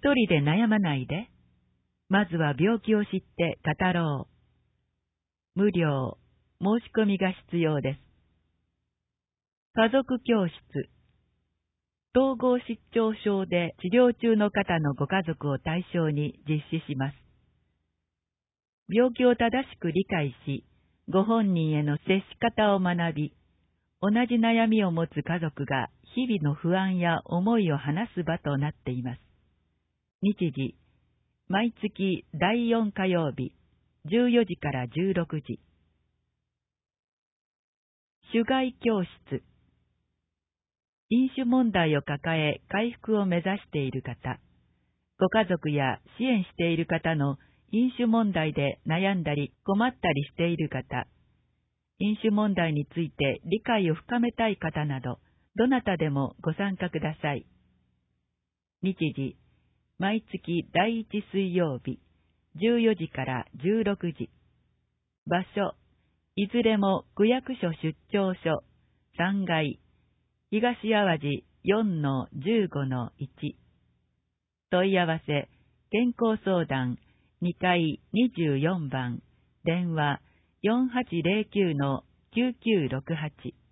人で悩まないで。まずは病気を知って語ろう。無料、申し込みが必要です。家族教室。統合失調症で治療中の方のご家族を対象に実施します。病気を正しく理解し、ご本人への接し方を学び、同じ悩みを持つ家族が日々の不安や思いを話す場となっています。日時、毎月第4火曜日、14時から16時。主害教室。飲酒問題を抱え回復を目指している方、ご家族や支援している方の飲酒問題で悩んだり困ったりしている方、飲酒問題について理解を深めたい方など、どなたでもご参加ください。日時、毎月第1水曜日、14時から16時。場所、いずれも区役所出張所、3階、東淡路 4-15-1。問い合わせ、健康相談、2階24番、電話 4809-9968。